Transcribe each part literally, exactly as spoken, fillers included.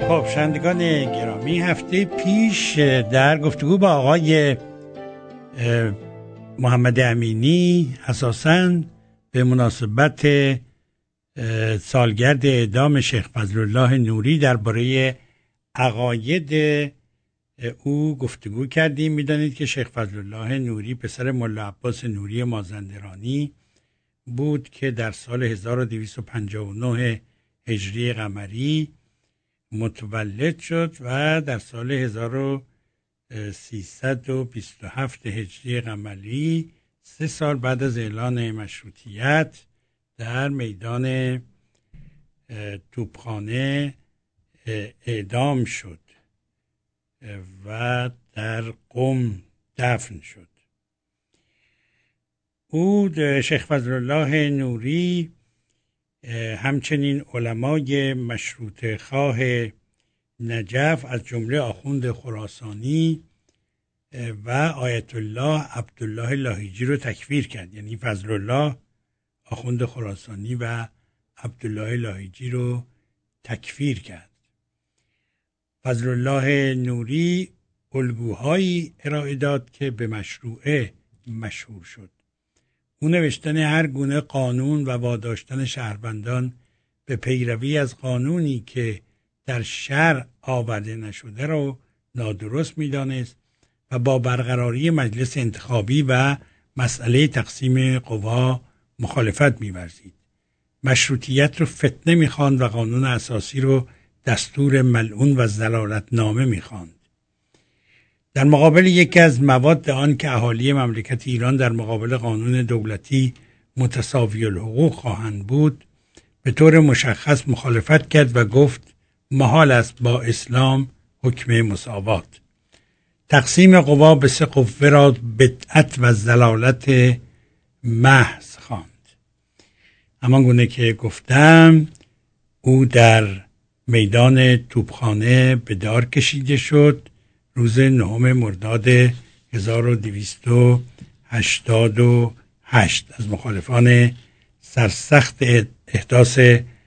خب شنوندگان گرامی، هفته پیش در گفتگو با آقای محمد امینی اساساً به مناسبت سالگرد اعدام شیخ فضلالله نوری درباره عقاید او گفتگو کردیم. میدانید که شیخ فضلالله نوری پسر ملا عباس نوری مازندرانی بود که در سال هزار و دویست و پنجاه و نه هجری قمری متولد شد و در سال هزار و سیصد و بیست و هفت هجری قمری سه سال بعد از اعلان مشروطیت در میدان توپخانه اعدام شد و در قم دفن شد. او شیخ فضلالله نوری همچنین علمای مشروطه خواه نجف از جمله آخوند خراسانی و آیت الله عبدالله لاهیجی رو تکفیر کرد. یعنی فضلالله آخوند خراسانی و عبدالله لاهیجی رو تکفیر کرد. فضلالله نوری الگوهایی ارائه داد که به مشروعه مشهور شد. او نوشتن هر گونه قانون و واداشتن شهروندان به پیروی از قانونی که در شرع آورده نشده را نادرست می‌دانست و با برقراری مجلس انتخابی و مسئله تقسیم قوا مخالفت می‌ورزید. مشروطیت رو فتنه می‌خواند و قانون اساسی رو دستور ملعون و ضلالتنامه می‌خواند. در مقابل یکی از مواد آن که اهالی مملکت ایران در مقابل قانون دولتی متساوی الحقوق خواهند بود به طور مشخص مخالفت کرد و گفت محال است با اسلام حکم مساوات. تقسیم قوا به سه قوه را بدعت و ضلالت محض خواند. همان گونه که گفتم او در میدان توپخانه به دار کشیده شد روز نهم مرداد هزار و دویست و هشتاد و هشت. از مخالفان سرسخت احداث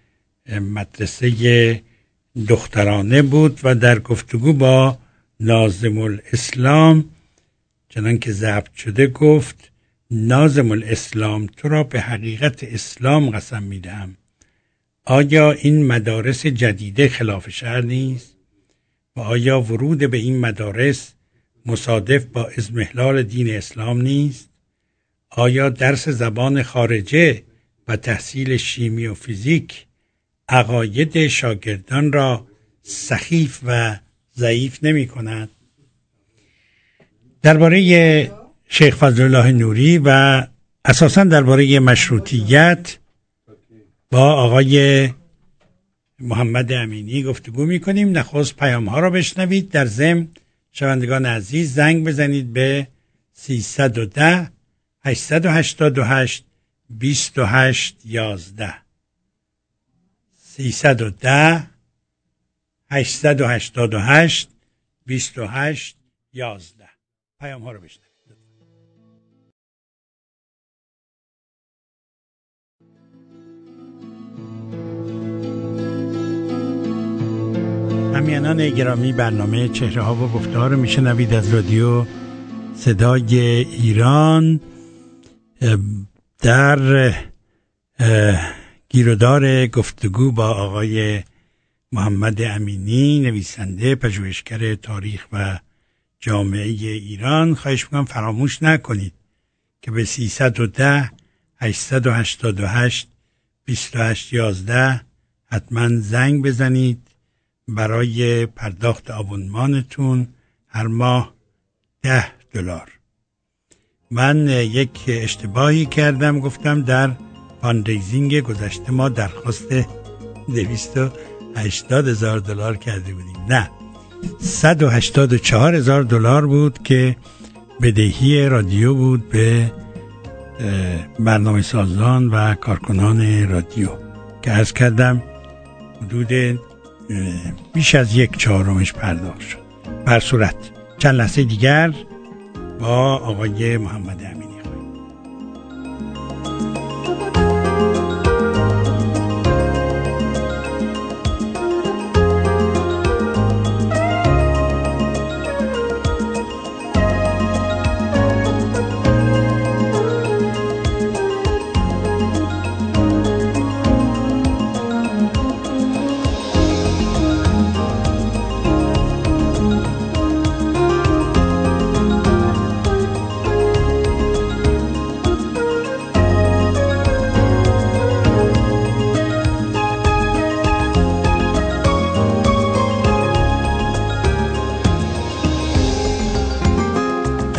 مدرسه دخترانه بود و در گفتگو با ناظم الاسلام چنان که ضبط شده گفت: ناظم الاسلام، تو را به حقیقت اسلام قسم میدهم، آیا این مدارس جدیده خلاف شرع نیست؟ و آیا ورود به این مدارس مصادف با اضمحلال دین اسلام نیست؟ آیا درس زبان خارجه و تحصیل شیمی و فیزیک عقاید شاگردان را سخیف و ضعیف نمی کند؟ درباره شیخ فضلالله نوری و اساساً درباره مشروطیت با آقای محمد امینی گفتگو میکنیم. نخست پیام ها را بشنوید. در ضمن شنوندگان عزیز زنگ بزنید به سیصد و ده هشتصد و هشتاد و هشت بیست و هشت یازده سیصد و ده هشتصد و هشتاد و هشت بیست و هشت یازده. پیام ها را بشنوید. همیهنان گرامی، برنامه چهره ها و گفته ها رو میشنوید از رادیو صدای ایران. در گیرودار گفتگو با آقای محمد امینی، نویسنده، پژوهشگر تاریخ و جامعه ایران، خواهش میکنم فراموش نکنید که به سیصد و ده هشتصد و هشتاد و هشت بیست و هشت یازده حتما زنگ بزنید برای پرداخت آبونمانتون هر ماه ده دلار. من یک اشتباهی کردم، گفتم در فاندریزینگ گذشته ما درخواست دویست و هشتاد هزار دلار کرده بودیم. نه، صد و هشتاد و چهار هزار دلار بود که بدهی رادیو بود به برنامه سازان و کارکنان رادیو که عرض کردم حدود بیش از یک چهارمش پرداخت شد. بر صورت چند لحظه دیگر با آقای محمد امینی خواهیم.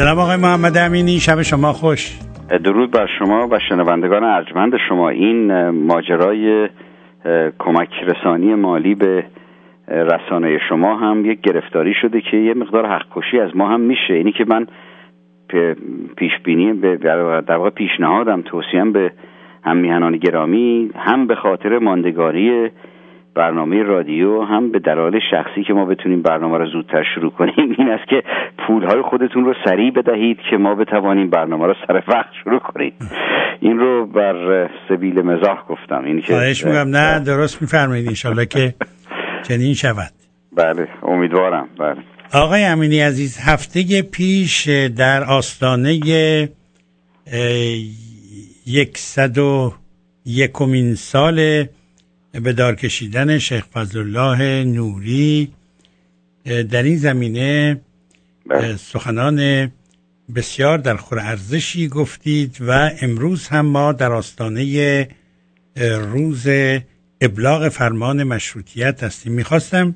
سلام آقای محمد امینی، شب شما خوش. درود بر شما و شنوندگان ارجمند شما. این ماجرای کمک رسانی مالی به رسانه شما هم یک گرفتاری شده که یه مقدار حق کشی از ما هم میشه. اینی که من پیش بینی به در واقع پیشنهادم توصیه‌ام به هم میهنان گرامی، هم به خاطر ماندگاری برنامه رادیو، هم به دلایل شخصی که ما بتونیم برنامه رو زودتر شروع کنیم، این است که پولهای خودتون رو سریع بدهید که ما بتوانیم برنامه رو سر وقت شروع کنیم. این رو بر سبیل مزاح گفتم. این که خواهش می‌کنم. نه درست می‌فرمایید، ان شاءالله که چنین شود. بله امیدوارم. بله آقای امینی عزیز، هفته پیش در آستانه یکصد و یکمین سال به دار کشیدن شیخ فضلالله نوری در این زمینه سخنان بسیار در خور ارزشی گفتید و امروز هم ما در آستانه روز ابلاغ فرمان مشروطیت هستیم. میخواستم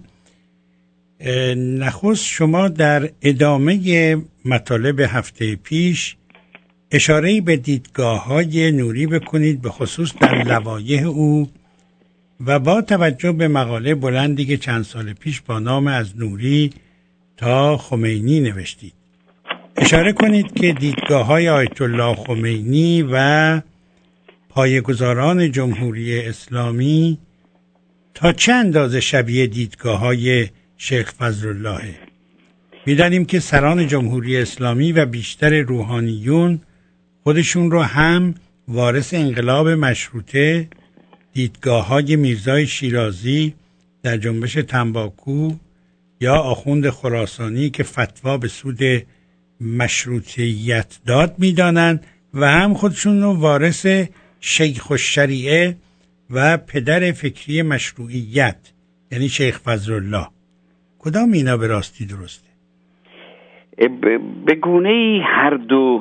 نخست شما در ادامه مطالب هفته پیش اشاره‌ای به دیدگاه‌های نوری بکنید، به خصوص در لوایح او و با توجه به مقاله بلندی که چند سال پیش با نام از نوری تا خمینی نوشتید. اشاره کنید که دیدگاه‌های آیت الله خمینی و پایه‌گذاران جمهوری اسلامی تا چه اندازه شبیه دیدگاه‌های شیخ فضلالله؟ می‌دانیم که سران جمهوری اسلامی و بیشتر روحانیون خودشون رو هم وارث انقلاب مشروطه، دیدگاه‌های میرزای شیرازی در جنبش تنباکو یا آخوند خراسانی که فتوا به سود مشروطیت داد می‌دانند و هم خودشون رو وارث شیخ الشریعه و پدر فکری مشروعیت یعنی شیخ فضلالله. کدام اینا به راستی درسته؟ به گونه‌ای هر دو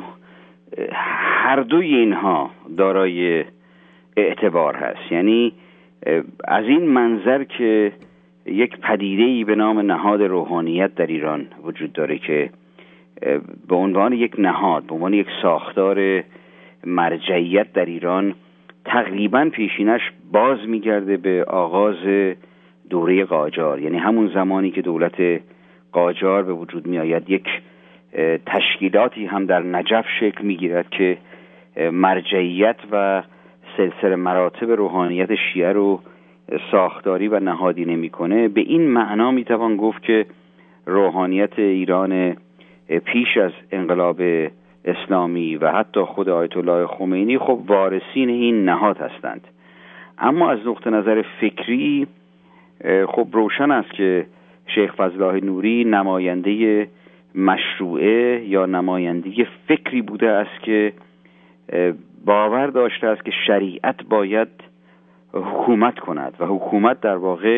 هر دوی اینها دارای اعتبار هست. یعنی از این منظر که یک پدیده‌ای به نام نهاد روحانیت در ایران وجود داره که به عنوان یک نهاد، به عنوان یک ساختار مرجعیت در ایران تقریباً پیشینش باز میگرده به آغاز دوره قاجار. یعنی همون زمانی که دولت قاجار به وجود می آید، یک تشکیلاتی هم در نجف شکل می گیرد که مرجعیت و سلسله مراتب روحانیت شیعه رو ساختاری و نهادی نمی کنه. به این معنا می توان گفت که روحانیت ایران پیش از انقلاب اسلامی و حتی خود آیت الله خمینی خب وارثین این نهاد هستند. اما از نقطه نظر فکری خب روشن است که شیخ فضلالله نوری نماینده مشروعه یا نماینده فکری بوده است که باور داشته است که شریعت باید حکومت کند و حکومت در واقع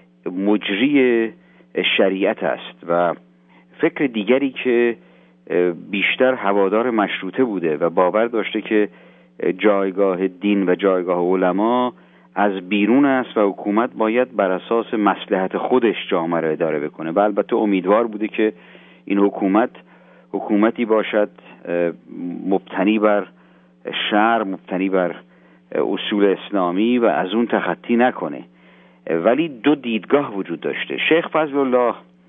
مجری شریعت است، و فکر دیگری که بیشتر هوادار مشروطه بوده و باور داشته که جایگاه دین و جایگاه علما از بیرون است و حکومت باید بر اساس مصلحت خودش جامعه را اداره بکنه. و البته امیدوار بوده که این حکومت حکومتی باشد مبتنی بر شرع، مبتنی بر اصول اسلامی و از اون تخطی نکنه. ولی دو دیدگاه وجود داشته. شیخ فضلالله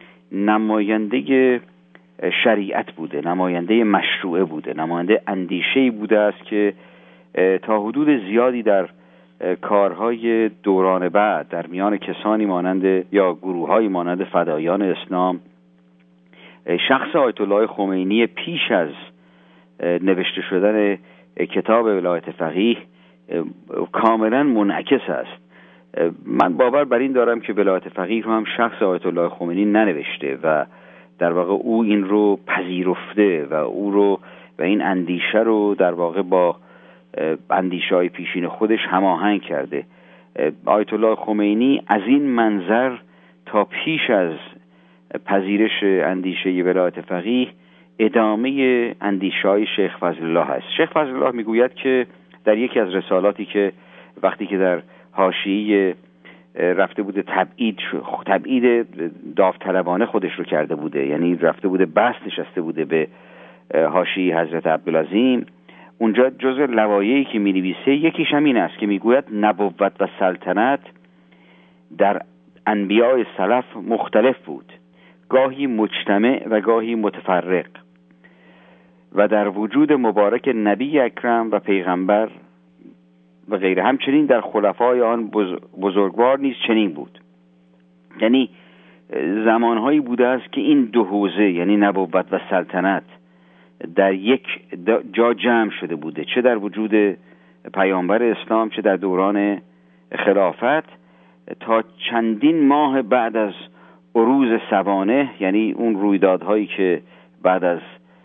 نماینده شریعت بوده، نماینده مشروعه بوده، نماینده اندیشه‌ای بوده است که تا حدود زیادی در کارهای دوران بعد در میان کسانی مانند یا گروه‌های مانند فدایان اسلام شخص آیت الله خمینی پیش از نوشته شدن کتاب ولایت فقیه کاملا منعکس است. من باور بر این دارم که ولایت فقیه رو هم شخص آیت الله خمینی ننوشته و در واقع او این رو پذیرفته و او رو و این اندیشه رو در واقع با اندیشه‌های پیشین خودش هماهنگ کرده. آیت الله خمینی از این منظر تا پیش از پذیرش اندیشه ولایت فقیه ادامه اندیشه‌های شیخ فضلالله است. شیخ فضلالله میگوید که در یکی از رسالاتی که وقتی که در حاشیه رفته بوده تبعید تبعید داوطلبانه خودش رو کرده بوده، یعنی رفته بوده بحث نشسته بوده به حاشیه حضرت عبدالعظیم، اونجا جزء لوایحی که می نویسه یکیش همین است که میگوید نبوت و سلطنت در انبیاء سلف مختلف بود، گاهی مجتمع و گاهی متفرق، و در وجود مبارک نبی اکرم و پیغمبر و غیره همچنین در خلفای آن بزرگوار نیز چنین بود. یعنی زمانهایی بوده است که این دو حوزه یعنی نبوت و سلطنت در یک جا جمع شده بوده، چه در وجود پیامبر اسلام چه در دوران خلافت، تا چندین ماه بعد از عروض سوانح، یعنی اون رویدادهایی که بعد از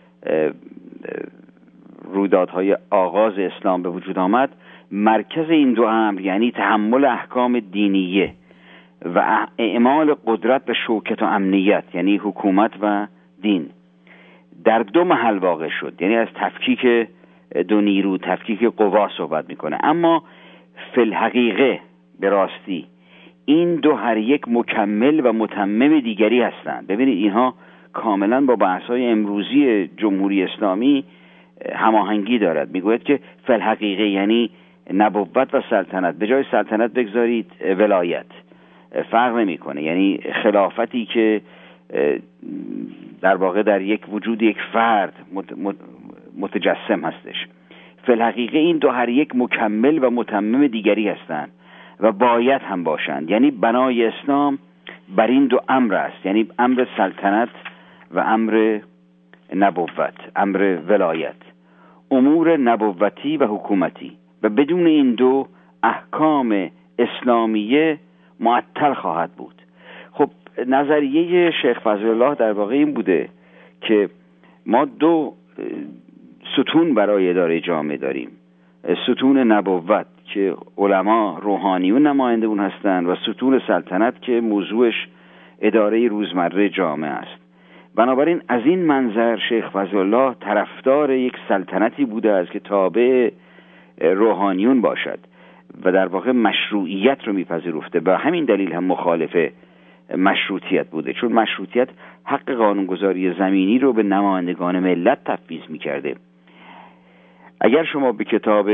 رویدادهای آغاز اسلام به وجود آمد، مرکز این دو امر یعنی تحمل احکام دینیه و اعمال قدرت و شوکت و امنیت یعنی حکومت و دین در دو محل واقع شد. یعنی از تفکیک دو نیرو، تفکیک قوا صحبت میکنه. اما فی الحقیقه به راستی این دو هر یک مکمل و متمم دیگری هستند. ببینید اینها کاملا با بحث‌های امروزی جمهوری اسلامی هماهنگی دارد. میگوید که فی الحقیقه یعنی نبوت و سلطنت، به جای سلطنت بگذارید ولایت، فرق نمیکنه. یعنی خلافتی که در واقع در یک وجود یک فرد متجسم هستش. فی الحقیقه این دو هر یک مکمل و متمم دیگری هستند و باید هم باشند. یعنی بنای اسلام بر این دو امر است، یعنی امر سلطنت و امر نبوت، امر ولایت، امور نبوتی و حکومتی، و بدون این دو احکام اسلامیه معطل خواهد بود. خب نظریه شیخ فضل الله در واقع این بوده که ما دو ستون برای اداره جامعه داریم، ستون نبوت که علما روحانیون نماینده اون هستند و ستون سلطنت که موضوعش اداره روزمره جامعه است. بنابراین از این منظر شیخ فضل الله طرفدار یک سلطنتی بوده است که تابع روحانیون باشد و در واقع مشروعیت رو میپذیرفته. به همین دلیل هم مخالف مشروطیت بوده، چون مشروطیت حق قانونگذاری زمینی رو به نمایندگان ملت تفویض میکرده. اگر شما به کتاب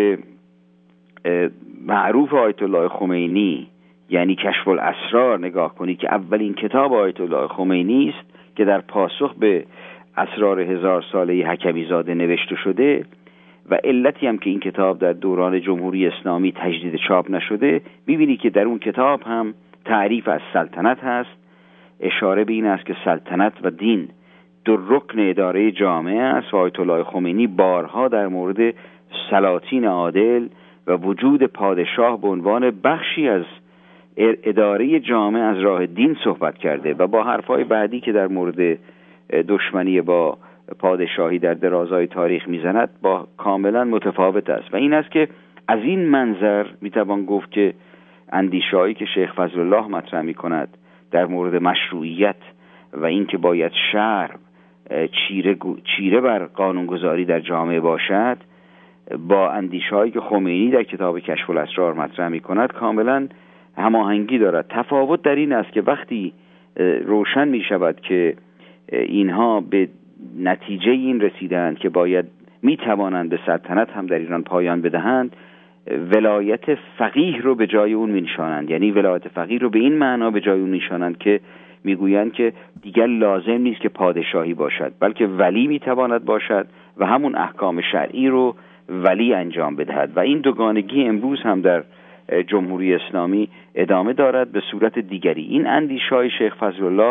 معروف آیت الله خمینی یعنی کشف الاسرار نگاه کنید که اولین کتاب آیت الله خمینی است که در پاسخ به اسرار هزار ساله حکمی زاده نوشته شده و علتی هم که این کتاب در دوران جمهوری اسلامی تجدید چاپ نشده، می‌بینی که در اون کتاب هم تعریف از سلطنت هست، اشاره به این است که سلطنت و دین دو رکن اداره جامعه است و آیت الله خمینی بارها در مورد سلاطین عادل و وجود پادشاه به عنوان بخشی از اداره جامعه از راه دین صحبت کرده و با حرفای بعدی که در مورد دشمنی با پادشاهی در درازای تاریخ میزند با کاملا متفاوت است. و این است که از این منظر میتوان گفت که اندیشه‌هایی که شیخ فضل الله مطرح میکند در مورد مشروعیت و اینکه باید شرع چیره, چیره بر قانونگذاری در جامعه باشد با اندیشه‌هایی که خمینی در کتاب کشف الاسرار مطرح میکند کاملا هماهنگی دارد. تفاوت در این است که وقتی روشن می شود که اینها به نتیجه این رسیدند که باید می توانند به سلطنت هم در ایران پایان بدهند، ولایت فقیه رو به جای اون می نشانند. یعنی ولایت فقیه رو به این معنا به جای اون می نشانند که می گویند که دیگر لازم نیست که پادشاهی باشد، بلکه ولی می تواند باشد و همون احکام شرعی رو ولی انجام بدهد. و این دوگانگی امروز هم در جمهوری اسلامی ادامه دارد به صورت دیگری. این اندیشه‌های شیخ فضل الله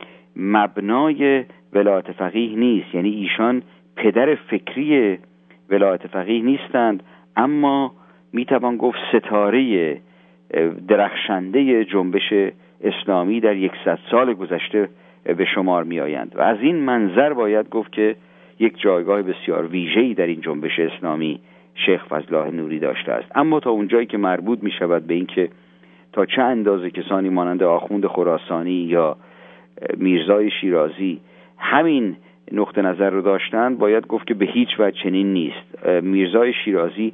مبنای ولایت فقیه نیست، یعنی ایشان پدر فکری ولایت فقیه نیستند، اما میتوان گفت ستاره درخشنده جنبش اسلامی در یکصد سال گذشته به شمار میآیند و از این منظر باید گفت که یک جایگاه بسیار ویژه‌ای در این جنبش اسلامی شیخ فضل الله نوری داشته است. اما تا اونجایی که مربوط می شود به این که تا چه اندازه کسانی مانند آخوند خراسانی یا میرزای شیرازی همین نقطه نظر رو داشتند، باید گفت که به هیچ وجه چنین نیست. میرزای شیرازی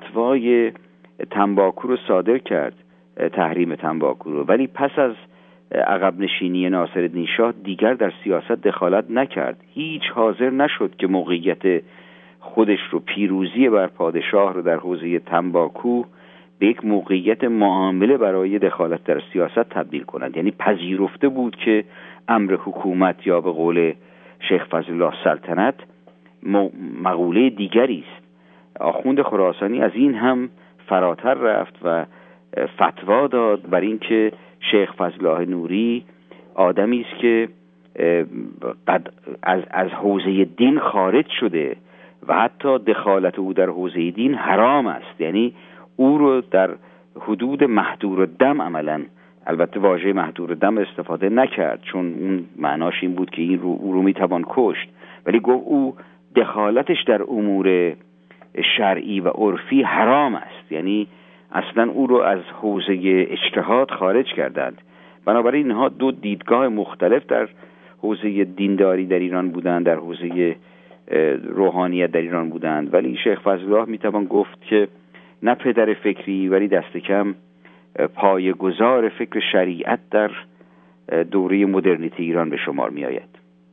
فتوای تنباکو رو صادر کرد، تحریم تنباکو رو، ولی پس از عقب نشینی ناصرالدین شاه دیگر در سیاست دخالت نکرد. هیچ حاضر نشد که موقعیت خودش رو، پیروزی بر پادشاه رو در حوزه تنباکو به یک موقعیت معامله برای دخالت در سیاست تبدیل کند. یعنی پذیرفته بود که امر حکومت یا به قول شیخ فضل الله سلطنت مقوله دیگری است. آخوند خراسانی از این هم فراتر رفت و فتوا داد بر این که شیخ فضل الله نوری آدمی است که قد از از حوزه دین خارج شده و حتی دخالت او در حوزه دین حرام است. یعنی او رو در حدود محدور الدم عملا، البته واژه محدور الدم استفاده نکرد چون اون معناش این بود که این رو او رو میتوان کشت، ولی گفت او دخالتش در امور شرعی و عرفی حرام است. یعنی اصلا او رو از حوزه اجتهاد خارج کردند. بنابراین اینها دو دیدگاه مختلف در حوزه دینداری در ایران بودند، در حوزه روحانیت در ایران بودند. ولی شیخ فضل الله میتوان گفت که نه پدر فکری ولی دست کم پایه‌گذار فکر شریعت در دوره مدرنیته ایران به شمار می آید.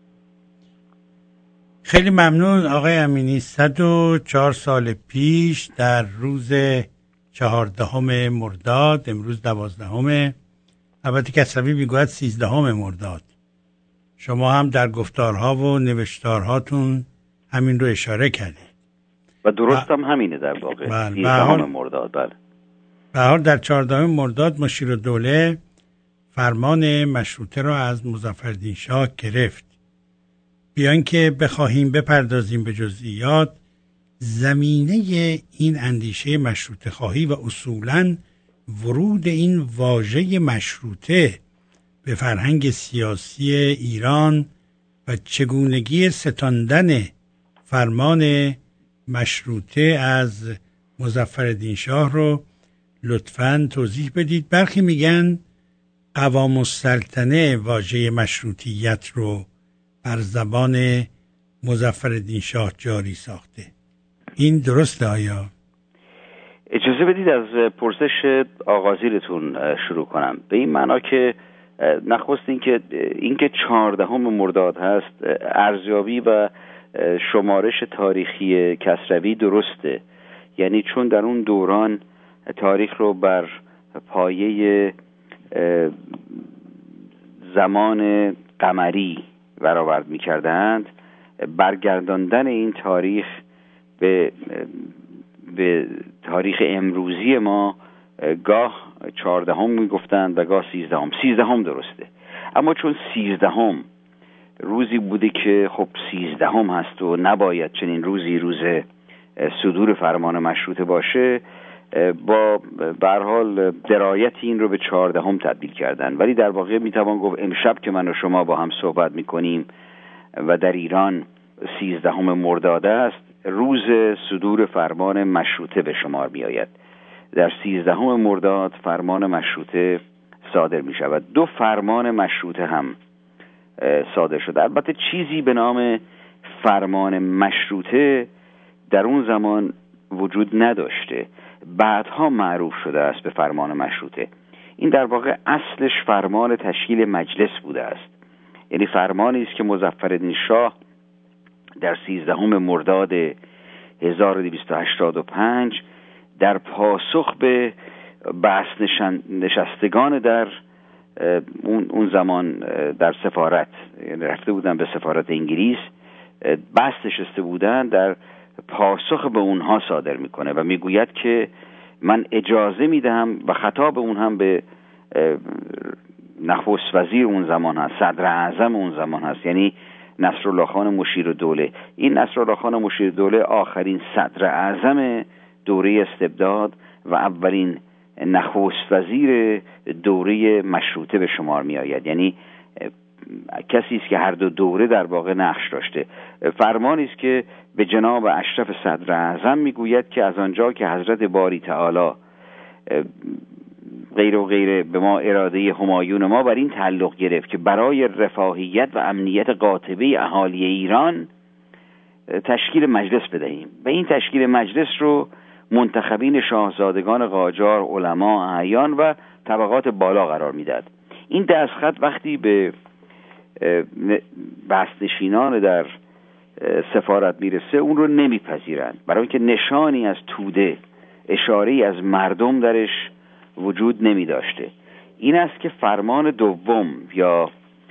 خیلی ممنون آقای امینی. صد و چهار سال پیش در روز چهاردهم مرداد، امروز دوازدهم، البته کسروی میگوید سیزدهم مرداد، شما هم در گفتارها و نوشتارهاتون همین رو اشاره کردید و درست هم همینه در واقع. سیزدهم مرداد. بله. به هر حال در چهاردهم مرداد مشیرالدوله فرمان مشروطه را از مظفرالدین شاه گرفت. بیان که بخواهیم بپردازیم به جزئیات، زمینه این اندیشه مشروطه خواهی و اصولاً ورود این واژه مشروطه به فرهنگ سیاسی ایران و چگونگی ستاندن فرمان مشروطه از مظفرالدین شاه رو لطفاً توضیح بدید. برخی میگن قوام السلطنه واژه مشروطیت رو بر زبان مظفرالدین شاه جاری ساخته. این درسته آیا؟ اجازه بدید از پرسش آغازیرتون شروع کنم، به این معنا که نخست این که این که چهاردهم مرداد هست، ارزیابی و شمارش تاریخی کسروی درسته. یعنی چون در اون دوران تاریخ رو بر پایه زمان قمری برآورد می‌کردند، برگرداندن این تاریخ به به تاریخ امروزی ما گاه چهاردهم میگفتند و گاه سیزدهم. سیزدهم درسته، اما چون سیزدهم روزی بوده که خب سیزدهم هست و نباید چنین روزی روز صدور فرمان مشروطه باشه، با به هر حال درایت این رو به چهاردهم تبدیل کردن. ولی در واقع میتوان گفت امشب که من و شما با هم صحبت میکنیم و در ایران سیزدهم مرداد است، روز صدور فرمان مشروطه به شمار می آید. در سیزدهم مرداد فرمان مشروطه صادر می شود. دو فرمان مشروطه هم صادر شده. البته چیزی به نام فرمان مشروطه در اون زمان وجود نداشته، بعدها معروف شده است به فرمان مشروطه. این در واقع اصلش فرمان تشکیل مجلس بوده است. یعنی فرمانی است که مظفرالدین شاه در سیزدهم مرداد هزار و دویست و هشتاد و پنج در پاسخ به بحث نشستگان در اون اون زمان در سفارت، یعنی رفته بودن به سفارت انگلیس، بحث نشسته بودن، در پاسخ به اونها صادر میکنه و میگوید که من اجازه میدهم، و خطاب اون هم به نخست وزیر اون زمان هست، صدر اعظم اون زمان هست، یعنی نصرالله خان مشیرالدوله. این نصرالله خان مشیرالدوله آخرین صدر اعظم دوره استبداد و اولین نخست وزیر دوره مشروطه به شمار می آید. یعنی کسی است که هر دو دوره در واقع نقش داشته. فرمانی است که به جناب اشرف صدر اعظم میگوید که از آنجا که حضرت باری تعالی غیر و غیره به ما اراده همایون ما بر این تعلق گرفت که برای رفاهیت و امنیت قاطبه اهالی ایران تشکیل مجلس بدهیم و این تشکیل مجلس رو منتخبین شاهزادگان قاجار، علما، اعیان و طبقات بالا قرار میداد. این دستخط وقتی به بستشینان در سفارت میرسه اون رو نمیپذیرند، برای اینکه نشانی از توده، اشاره‌ای از مردم درش وجود نمی داشته. این است که فرمان دوم یا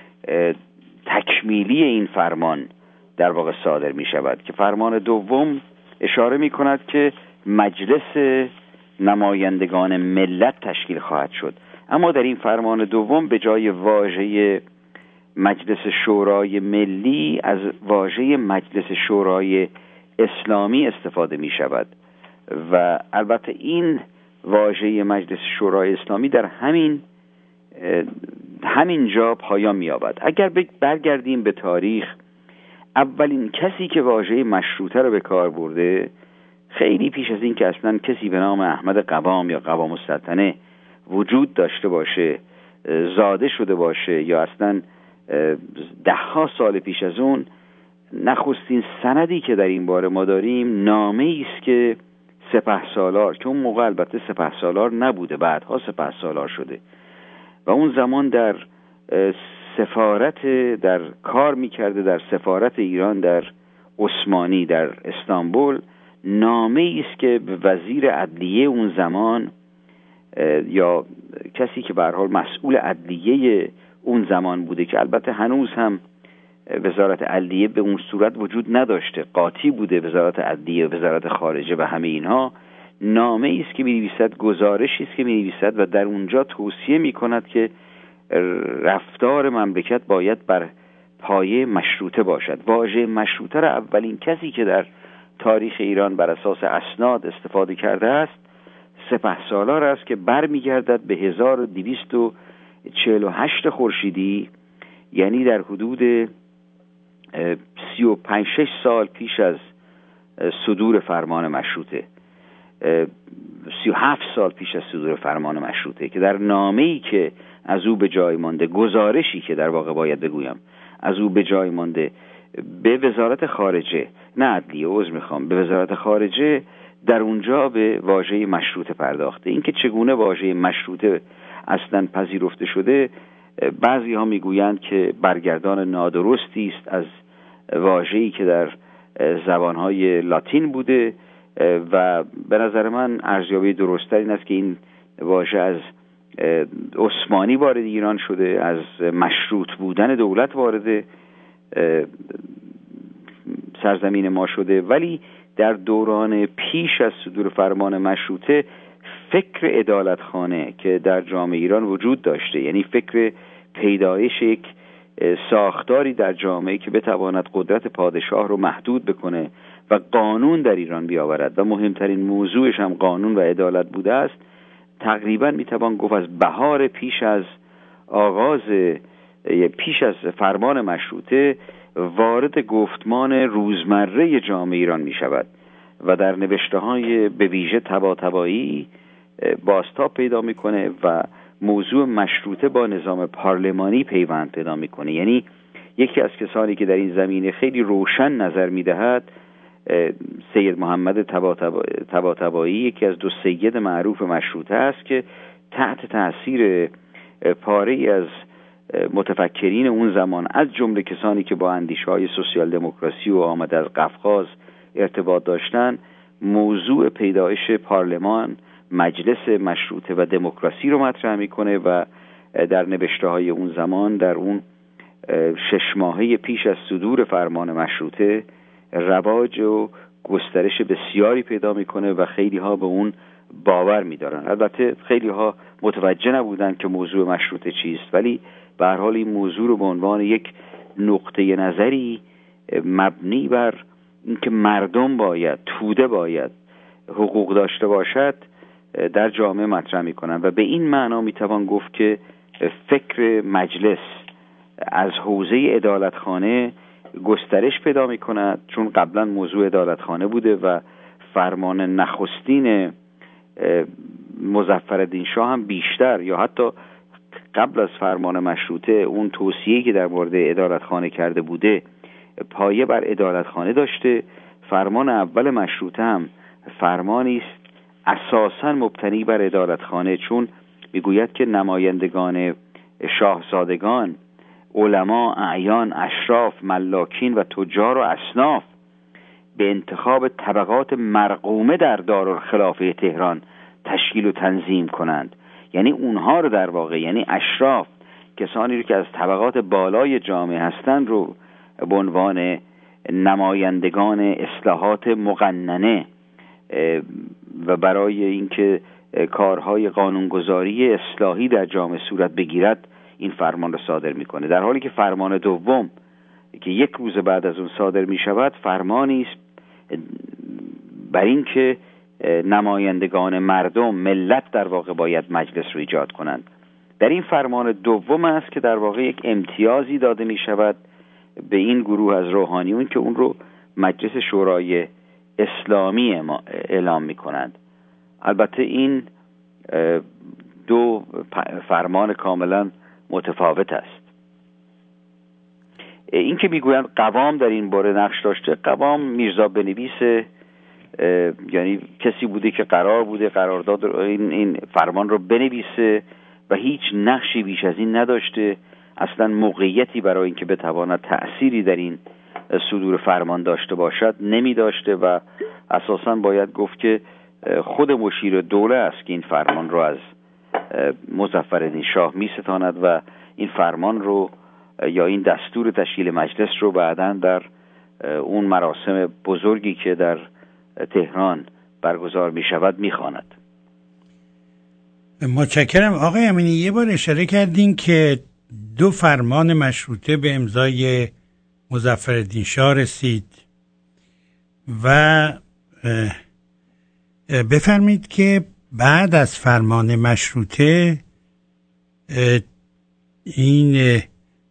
تکمیلی این فرمان در واقع صادر می شود که فرمان دوم اشاره می کند که مجلس نمایندگان ملت تشکیل خواهد شد. اما در این فرمان دوم به جای واژه مجلس شورای ملی از واژه مجلس شورای اسلامی استفاده می شود و البته این واژه مجلس شورای اسلامی در همین همین جا پایان می یابد. اگر برگردیم به تاریخ، اولین کسی که واژه مشروطه رو به کار برده خیلی پیش از این که اصلا کسی به نام احمد قوام یا قوام السلطنه وجود داشته باشه، زاده شده باشه یا اصلا ده ها سال پیش از اون، نخستین سندی که در این باره ما داریم نامه‌ای است که سپهسالار، که اون موقع البته سپهسالار نبوده، بعدها سپهسالار شده و اون زمان در سفارت در کار می‌کرده در سفارت ایران در عثمانی در استانبول، نامه‌ای است که به وزیر عدلیه اون زمان یا کسی که به هر حال مسئول عدلیه اون زمان بوده که البته هنوز هم وزارت عدلیه به اون صورت وجود نداشته، قاطی بوده وزارت عدلیه و وزارت خارجه و همه اینها، نامه‌ای است که می‌نویسد، گزارشی است که می‌نویسد و در اونجا توصیه می‌کند که رفتار مملکت باید بر پایه مشروطه باشد. واژه مشروطه را اولین کسی که در تاریخ ایران بر اساس اسناد استفاده کرده است سپهسالار است که برمیگردد به هزار و دویست و چهل و هشت خورشیدی، یعنی در حدود سی و پنج شش سال پیش از صدور فرمان مشروطه، سی و هفت سال پیش از صدور فرمان مشروطه، که در نامه‌ای که از او به جای مانده، گزارشی که در واقع باید بگویم از او به جای مانده به وزارت خارجه، نه عدلیه، عذر میخوام، به وزارت خارجه، در اونجا به واژه مشروطه پرداخته. اینکه چگونه واژه مشروطه اصلا پذیرفته شده، بعضی ها میگویند که برگردان نادرستی است از واژه‌ای که در زبانهای لاتین بوده و به نظر من ارزیابی درست‌تر این است که این واژه از عثمانی وارد ایران شده، از مشروط بودن دولت وارد سرزمین ما شده، ولی در دوران پیش از صدور فرمان مشروطه فکر عدالتخانه که در جامعه ایران وجود داشته، یعنی فکر پیدایش یک ساختاری در جامعه که بتواند قدرت پادشاه رو محدود بکنه و قانون در ایران بیاورد و مهمترین موضوعش هم قانون و عدالت بوده است، تقریبا میتوان گفت از بهار پیش از آغاز پیش از فرمان مشروطه وارد گفتمان روزمره جامعه ایران می شود و در نوشته‌های به ویژه طباطبایی بازتاب پیدا میکنه و موضوع مشروطه با نظام پارلمانی پیوند پیدا میکنه. یعنی یکی از کسانی که در این زمینه خیلی روشن نظر میدهد سید محمد طباطبایی، یکی از دو سید معروف مشروطه است که تحت تاثیر پاره‌ای از متفکرین اون زمان، از جمله کسانی که با اندیشه‌های سوسیال دموکراسی و آمد از قفقاز ارتباط داشتن، موضوع پیدایش پارلمان، مجلس مشروطه و دموکراسی رو مطرح میکنه و در نوشته‌های اون زمان در اون شش ماهه پیش از صدور فرمان مشروطه رواج و گسترش بسیاری پیدا میکنه و خیلی ها به اون باور میدارن. البته خیلی ها متوجه نبودن که موضوع مشروطه چیست، ولی به هر حال این موضوع رو به عنوان یک نقطه نظری مبنی بر اینکه مردم باید، توده باید حقوق داشته باشد در جامعه مطرح میکنن و به این معنا میتوان گفت که فکر مجلس از حوزه عدالتخانه گسترش پیدا میکند، چون قبلا موضوع عدالتخانه بوده و فرمان نخستین مظفرالدین شاه هم بیشتر یا حتی قبل از فرمان مشروطه اون توصیه‌ای که در مورد عدالتخانه کرده بوده پایه بر عدالتخانه داشته. فرمان اول مشروطه هم فرمانی است اساساً مبتنی بر عدالتخانه، چون میگوید که نمایندگان شاهزادگان، علما، اعیان، اشراف، ملاکین و تجار و اصناف به انتخاب طبقات مرقومه در دارالخلافه تهران تشکیل و تنظیم کنند. یعنی اونها رو در واقع، یعنی اشراف، کسانی رو که از طبقات بالای جامعه هستند رو به عنوان نمایندگان اصلاحات مقننه و برای اینکه کارهای قانونگذاری اصلاحی در جامعه صورت بگیرد این فرمان را صادر میکنه. در حالی که فرمان دوم که یک روز بعد از اون صادر می شود فرمانی است بر این که نمایندگان مردم، ملت در واقع باید مجلس رو ایجاد کنند. در این فرمان دوم است که در واقع یک امتیازی داده می شود به این گروه از روحانیون که اون رو مجلس شورای اسلامی اعلام می کنند. البته این دو فرمان کاملا متفاوت است. این که میگویند قوام در این باره نقش داشته، قوام میرزا بنویس، یعنی کسی بوده که قرار بوده قرارداد این این فرمان رو بنویسه و هیچ نقشی بیش از این نداشته، اصلا موقعیتی برای اینکه بتواند تأثیری در این صدور فرمان داشته باشد نمی داشته و اساساً باید گفت که خود مشیر دوله است که این فرمان رو از مظفرالدین شاه می ستاند و این فرمان رو یا این دستور تشکیل مجلس رو بعداً در اون مراسم بزرگی که در تهران برگزار می شود می خواند. متشکرم آقای امینی. یه بار اشاره کردین که دو فرمان مشروطه به امضای مظفرالدین شاه رسید و بفرمید که بعد از فرمان مشروطه این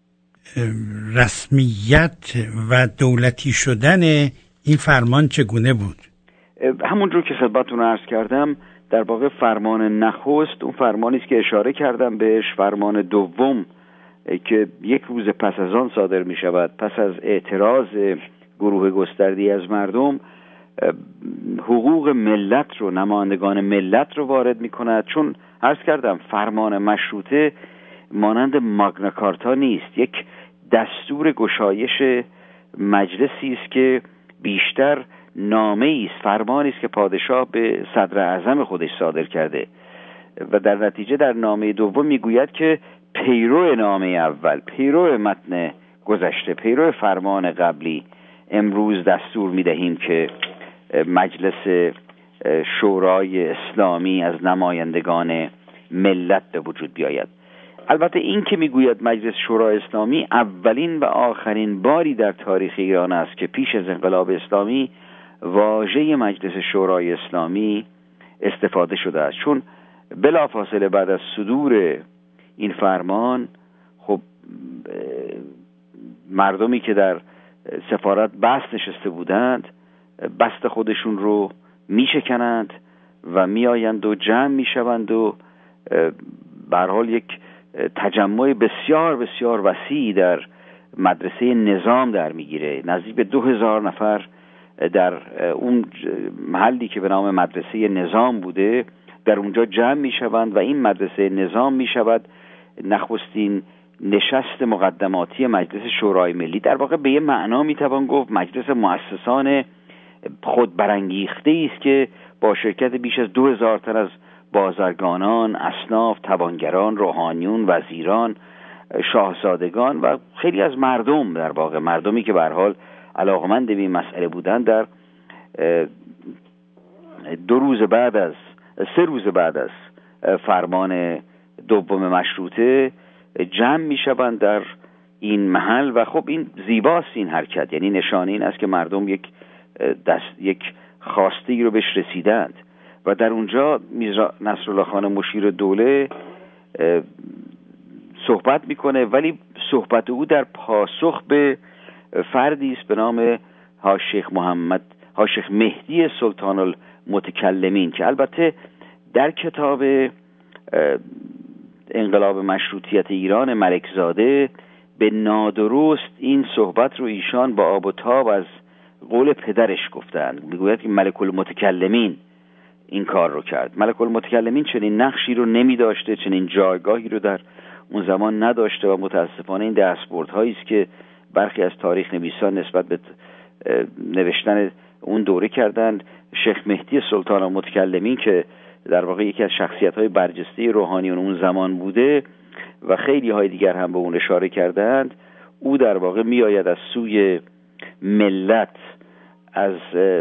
رسمیت و دولتی شدن این فرمان چگونه بود؟ همونجور که خدمتتون عرض کردم، در واقع فرمان نخست اون فرمانی است که اشاره کردم بهش. فرمان دوم که یک روز پس از آن صادر می شود، پس از اعتراض گروه گستردی از مردم، حقوق ملت رو، نمایندگان ملت رو وارد می کند. چون عرض کردم فرمان مشروطه مانند ماگنا کارتا نیست، یک دستور گشایش مجلسی است که بیشتر نامه‌ای است، فرمانی است که پادشاه به صدر اعظم خودش صادر کرده و در نتیجه در نامه دوم میگوید که پیرو نامه اول، پیرو متن گذشته، پیرو فرمان قبلی، امروز دستور میدهیم که مجلس شورای اسلامی از نمایندگان ملت به وجود بیاید. البته این که میگوید مجلس شورای اسلامی اولین و آخرین باری در تاریخ ایران است که پیش از انقلاب اسلامی واژه مجلس شورای اسلامی استفاده شده است، چون بلافاصله بعد از صدور این فرمان خب مردمی که در سفارت بست نشسته بودند بست خودشون رو میشکنند و میآیند و جمع میشوند و به هر حال یک تجمع بسیار بسیار وسیع در مدرسه نظام در میگیره. نزدیک به دو هزار نفر در اون محلی که به نام مدرسه نظام بوده در اونجا جمع میشوند و این مدرسه نظام میشود نخستین نشست مقدماتی مجلس شورای ملی. در واقع به یه معنا میتوان گفت مجلس مؤسسان خود برانگیخته است که با شرکت بیش از دو هزار تن از بازرگانان، اصناف، توانگران، روحانیون، وزیران، شاهزادگان و خیلی از مردم، در واقع مردمی که به هر حال علاقمند به این مسئله بودند، در دو روز بعد از سه روز بعد از فرمان دوم مشروطه جمع میشوند در این محل و خب این زیباست این حرکت، یعنی نشانه این است که مردم یک دست یک خواسته رو بهش رسیدند و در اونجا میرزا نصرالله خان مشیر دوله صحبت میکنه، ولی صحبت او در پاسخ به فردی است به نام حاج‌شیخ محمد حاج‌شیخ مهدی سلطان المتکلمین که البته در کتاب انقلاب مشروطیت ایران ملکزاده به نادرست این صحبت رو ایشان با آب و تاب از قول پدرش گفتند. میگوید که ملک المتکلمین این کار رو کرد. ملک المتکلمین چنین نقشی رو نمی داشته، چنین جایگاهی رو در اون زمان نداشته و متاسفانه این دستبردهایی است که برخی از تاریخ نویسان نسبت به نوشتن اون دوره کردند. شیخ مهدی سلطان المتکلمین که در واقع یکی از شخصیت‌های برجسته روحانیون اون زمان بوده و خیلی های دیگر هم به اون اشاره کردند، او در واقع میآید از سوی ملت از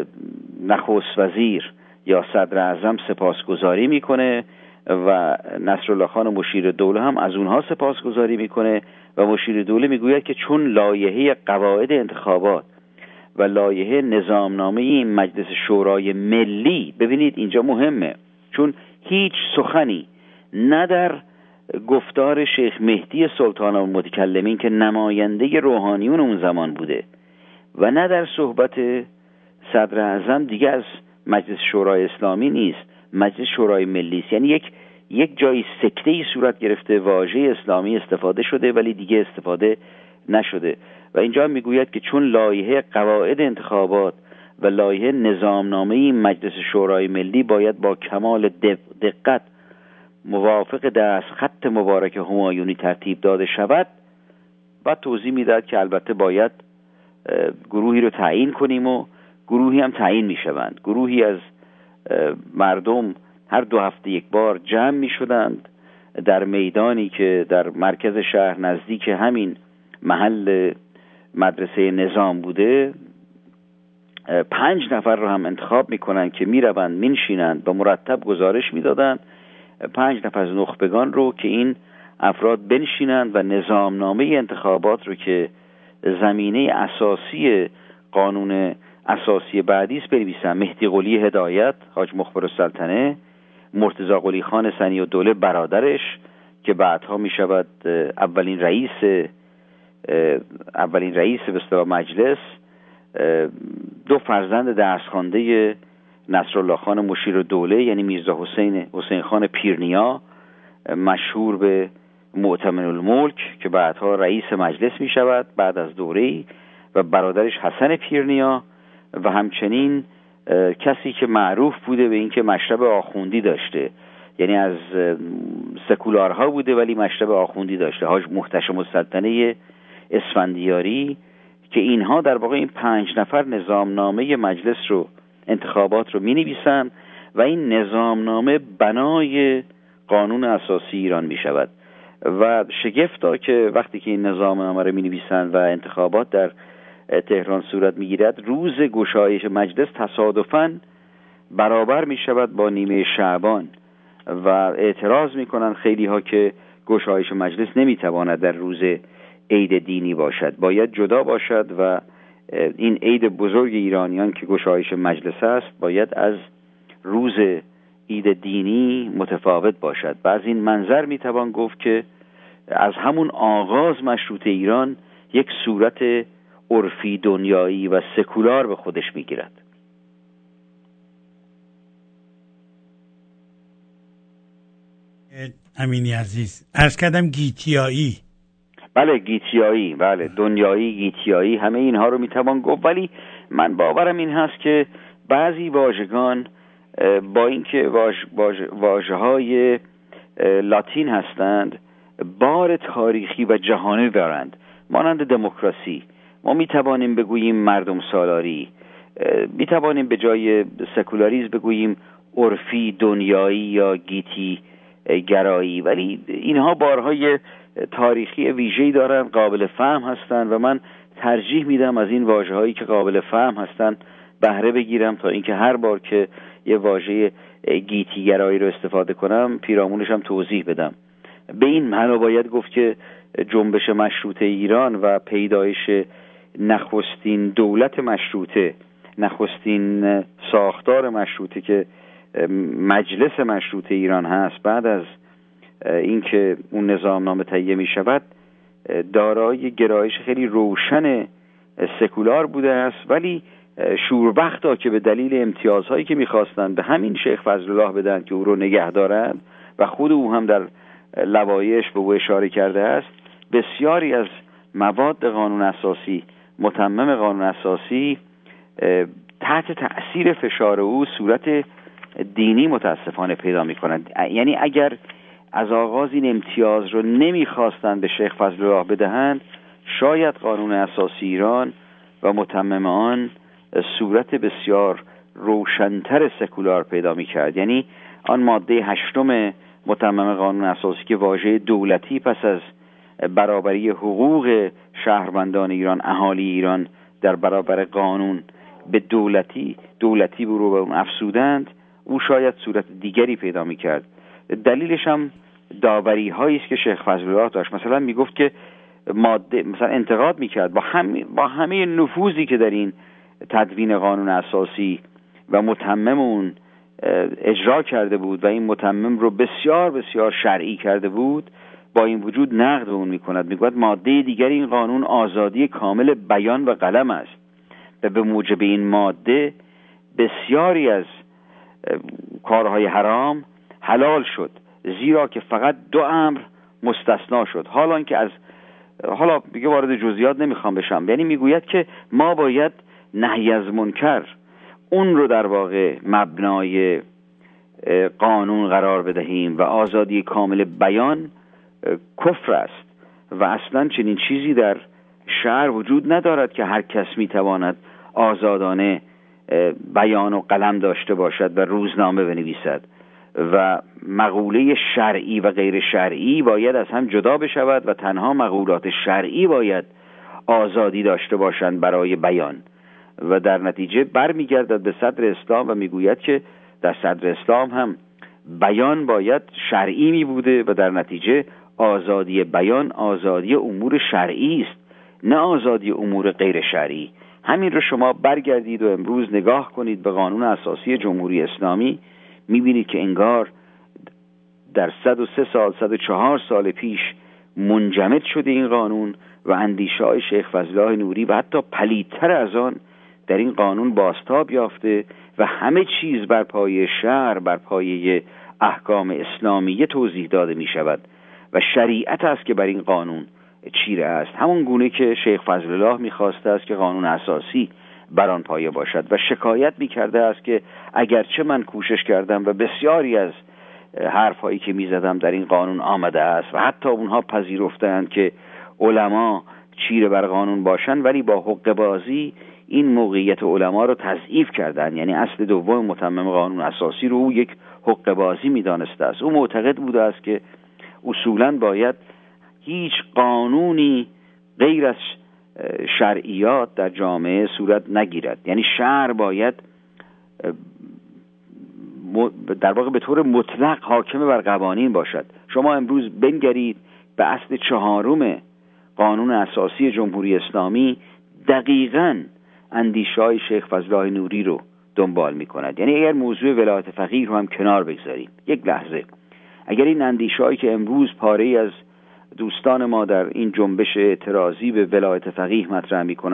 نخست وزیر یا صدر اعظم سپاسگزاری میکنه و نصرالله خان مشیر دوله هم از اونها سپاسگزاری میکنه و مشیر دوله میگوید که چون لایحه قواعد انتخابات و لایحه نظامنامه این مجلس شورای ملی، ببینید اینجا مهمه، چون هیچ سخنی نه در گفتار شیخ مهدی سلطان المتکلمین که نماینده روحانیون اون زمان بوده و نه در صحبت صدر اعظم دیگه از مجلس شورای اسلامی نیست، مجلس شورای ملی است. یعنی یک یک جای سکته‌ای صورت گرفته، واژه اسلامی استفاده شده ولی دیگه استفاده نشده و اینجا میگوید که چون لایحه قواعد انتخابات و لایحه نظامنامه این مجلس شورای ملی باید با کمال دقت موافق دست خط مبارک همایونی ترتیب داده شود و توضیح میداد که البته باید گروهی رو تعیین کنیم و گروهی هم تعیین میشوند. گروهی از مردم هر دو هفته یک بار جمع میشدند در میدانی که در مرکز شهر نزدیک همین محل مدرسه نظام بوده، پنج نفر رو هم انتخاب میکنن که میروند مینشینند و مرتب گزارش میدادند پنج نفر از نخبگان رو که این افراد بنشینند و نظامنامه انتخابات رو که زمینه اساسی قانون اساسی بعدی است بنویسن. مهدی قلی هدایت، حاج مخبر السلطنه، مرتضی قلی خان ثنی الدوله برادرش که بعدها می شود اولین رئیس اولین رئیس به اصطلاح مجلس، دو فرزند دستخوانده نصرالله خان مشیر دوله یعنی میرزا حسین حسین خان پیرنیا مشهور به مؤتمن الملک که بعدها رئیس مجلس می شود بعد از دوره‌ای، و برادرش حسن پیرنیا و همچنین کسی که معروف بوده به اینکه مشرب آخوندی داشته، یعنی از سکولارها بوده ولی مشرب آخوندی داشته، حاج محتشم السلطنه اسفندیاری، که اینها در واقع این پنج نفر نظامنامه مجلس رو انتخابات رو می نویسن و این نظامنامه بنای قانون اساسی ایران می شود. و شگفتا که وقتی که این نظامنامه رو می نویسن و انتخابات در تهران صورت می گیرد، روز گشایش مجلس تصادفاً برابر می شود با نیمه شعبان و اعتراض می کنن خیلی ها که گشایش مجلس نمی تواند در روز عید دینی باشد، باید جدا باشد و این عید بزرگ ایرانیان که گشایش مجلس است باید از روز عید دینی متفاوت باشد. و از این منظر می توان گفت که از همون آغاز مشروطه ایران یک صورت عرفی دنیایی و سکولار به خودش می گیرد. امینی عزیز، عرض کردم گیتیایی. بله گیتیایی، بله دنیایی، گیتیایی، همه اینها رو میتوان گفت، ولی من باورم این هست که بعضی واژگان با اینکه واژه های لاتین هستند بار تاریخی و جهانی دارند. مانند دموکراسی ما میتوانیم بگوییم مردم سالاری، میتوانیم به جای سکولاریسم بگوییم عرفی دنیایی یا گیتی گرایی، ولی اینها بارهای تاریخی ویژه‌ای دارن، قابل فهم هستن و من ترجیح میدم از این واژه‌هایی که قابل فهم هستن بهره بگیرم تا اینکه هر بار که یه واژه گیتی گرایی رو استفاده کنم پیرامونش هم توضیح بدم. به این معنا باید گفت که جنبش مشروطه ایران و پیدایش نخستین دولت مشروطه، نخستین ساختار مشروطه که مجلس مشروطه ایران هست، بعد از اینکه اون نظامنامه تهیه می شود دارای گرایش خیلی روشن سکولار بوده است، ولی شوربختا که به دلیل امتیازهایی که می‌خواستند به همین شیخ فضلالله بدن که او رو نگه دارند و خود او هم در لوایحش به او اشاره کرده است، بسیاری از مواد قانون اساسی، متمم قانون اساسی تحت تأثیر فشار او صورت دینی متاسفانه پیدا می‌کنند. یعنی اگر از آغاز این امتیاز رو نمیخواستند به شیخ فضل الله بدهند، شاید قانون اساسی ایران و متمم آن صورت بسیار روشن‌تر سکولار پیدا می‌کرد. یعنی آن ماده هشتم متمم قانون اساسی که واژه دولتی پس از برابری حقوق شهروندان ایران، اهالی ایران در برابر قانون به دولتی دولتی رو به اون افسودند، او شاید صورت دیگری پیدا می‌کرد. دلیلش هم داوری هایی است که شیخ فضل الله داشت. مثلا میگفت که ماده مثلا انتقاد میکرد با همه با همه نفوذی که در این تدوین قانون اساسی و متمم اون اجرا کرده بود و این متمم رو بسیار بسیار شرعی کرده بود، با این وجود نقد به اون میکند. میگوید ماده دیگر این قانون آزادی کامل بیان و قلم است و به موجب این ماده بسیاری از کارهای حرام حلال شد، زیرا که فقط دو امر مستثنا شد. حالا که از حالا دیگه وارد جزئیات نمیخوام بشم، یعنی میگوید که ما باید نهی از منکر اون رو در واقع مبنای قانون قرار بدهیم و آزادی کامل بیان کفر است و اصلا چنین چیزی در شرع وجود ندارد که هر کس میتواند آزادانه بیان و قلم داشته باشد و روزنامه بنویسد و مقوله شرعی و غیر شرعی باید از هم جدا بشود و تنها مقولات شرعی باید آزادی داشته باشند برای بیان و در نتیجه برمیگردد به صدر اسلام و میگوید که در صدر اسلام هم بیان باید شرعی می بوده و در نتیجه آزادی بیان آزادی امور شرعی است، نه آزادی امور غیر شرعی. همین رو شما برگردید و امروز نگاه کنید به قانون اساسی جمهوری اسلامی، میبینید که انگار در صد و سه سال صد و چهار سال پیش منجمد شده این قانون و اندیشه‌های شیخ فضل الله نوری و حتی پلیدتر از آن در این قانون بازتاب یافته و همه چیز بر پایه شرع، بر پایه احکام اسلامیه توضیح داده می شود و شریعت است که بر این قانون چیره است، همون گونه که شیخ فضل الله می خواسته است که قانون اساسی بر آن پایه باشد و شکایت می کرده است که اگرچه من کوشش کردم و بسیاری از حرفایی که می زدم در این قانون آمده است و حتی اونها پذیرفتند که علما چیره بر قانون باشند، ولی با حقه بازی این موقعیت علما رو تضعیف کردن. یعنی اصل دوم متمم قانون اساسی رو او یک حقه بازی می دانسته است. او معتقد بوده است که اصولاً باید هیچ قانونی غیر از شرعیات در جامعه صورت نگیرد، یعنی شرع باید در واقع به طور مطلق حاکم بر قوانین باشد. شما امروز بنگرید به اصل چهارم قانون اساسی جمهوری اسلامی، دقیقاً اندیشه‌های شیخ فضل الله نوری رو دنبال می‌کند. یعنی اگر موضوع ولایت فقیه رو هم کنار بگذاریم یک لحظه، اگر این اندیشه‌هایی که امروز پاره‌ای از دوستان ما در این جنبش اعتراضی به ولایت فقیه مطرح می‌کنند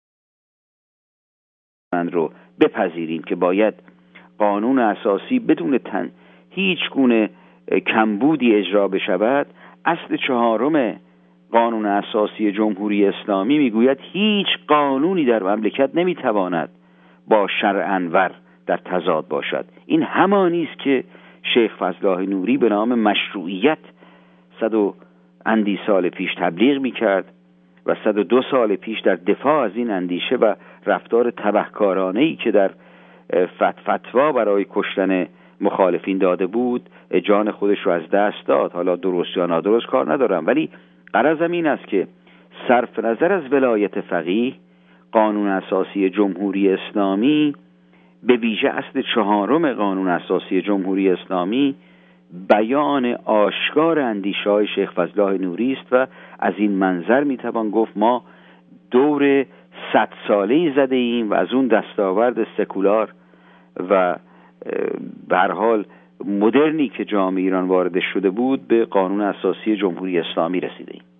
رو بپذیریم که باید قانون اساسی بدون تن هیچ گونه کمبودی اجرا بشود، اصل چهارم قانون اساسی جمهوری اسلامی میگوید هیچ قانونی در مملکت نمیتواند با شرع انور در تضاد باشد. این همانی است که شیخ فضل الله نوری به نام مشروعیت صد و اندی سال پیش تبلیغ میکرد و صد و دو سال پیش در دفاع از این اندیشه و رفتار تبهکارانه‌ای که در فت فتوا برای کشتن مخالفین داده بود جان خودش رو از دست داد. حالا درست یا نادرست کار ندارم، ولی غرضم این است که صرف نظر از ولایت فقیه، قانون اساسی جمهوری اسلامی به ویژه اصل چهارم قانون اساسی جمهوری اسلامی بیان آشکار اندیشه‌های شیخ فضل الله نوری است و از این منظر میتوان گفت ما دور صد ساله‌ای زده ایم و از اون دستاورد سکولار و به هر حال مدرنی که جامعه ایران وارد شده بود به قانون اساسی جمهوری اسلامی رسیده ایم.